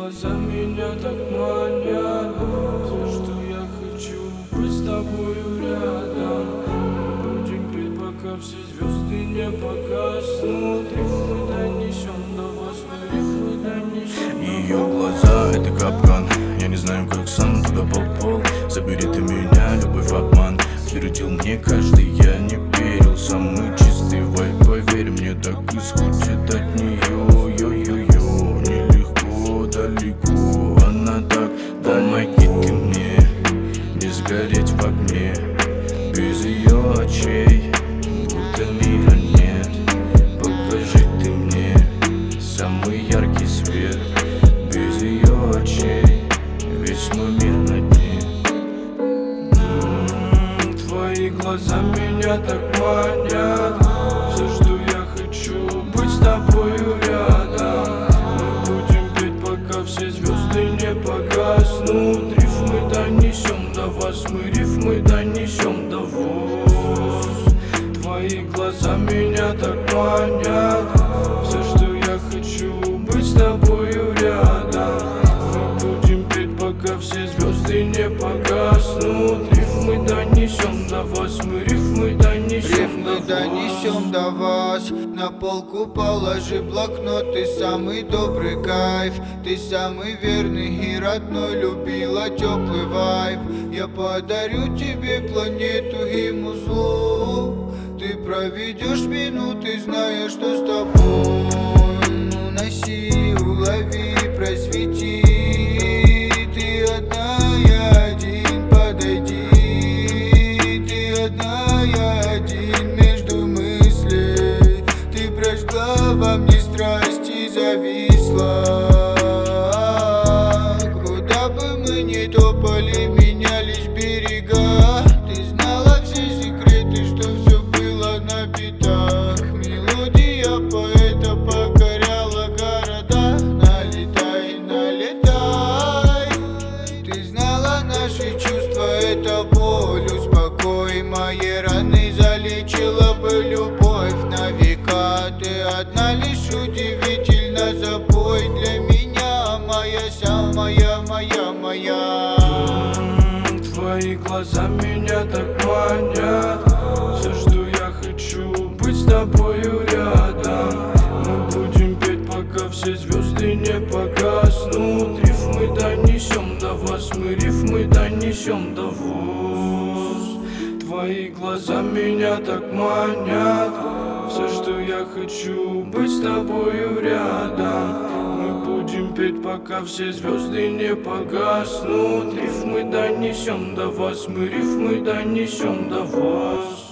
глаза меня так манят. Все, что я хочу, быть с тобою рядом. Мы будем петь, пока все звезды не погаснут. Рифмы донесем до вас, мы рифмы донесем. Ее глаза — это капкан. Я не знаю, как сам туда попал. Забери ты меня, любовь, обман. Твердил мне каждый, я не верил. Самый чистый вайб, поверь мне, так исходит от нее. Йо-йо-йо, нелегко, далеко. Она так, помоги ты мне не сгореть в огне. Без ее очей будто мира нет. Покажи ты мне самый яркий свет. Без ее очей весь мой мир на дне. Твои глаза меня так манят. Все, что я хочу, быть с тобою рядом. Мы будем петь, пока все звезды не погаснут. Рифмы донесем до вас, мы рифмы донесем до вас. Твои глаза меня так манят. Все, что я хочу, быть с тобою рядом. Мы будем петь, пока все звезды не погаснут. Рифмы донесем до вас, мы рифмы донесем. Рифмы донесем до вас. На полку положи блокнот. Ты самый добрый кайф. Ты самый верный и родной. Любила теплый вайб. Я подарю тебе планету и музло. Ты проведешь минуты, зная, что с тобой. Уноси, улови, просвети. Ты одна, я один, подойди. Ты одна, я один между мыслей. Ты прожгла во мне страсть и зависла. Куда бы мы ни топали, менялись берега. Ты знала все секреты, что все было на битах. Мелодия поэта покоряла города. Налетай, налетай. Ты знала наши чувства, это боль. Успокой мои раны, залечила бы любовь на века. Ты одна лишь удивительно, запой для меня. Моя самая, моя. Твои глаза меня так манят. Все, что я хочу, быть с тобою рядом. Мы будем петь, пока все звезды не погаснут. Рифмы донесем до вас, мы рифмы донесем до вас. Твои глаза меня так манят. Все, что я хочу, быть с тобою рядом. Мы будем петь, пока все звезды не погаснут. Рифмы донесем до вас, мы рифмы донесем до вас.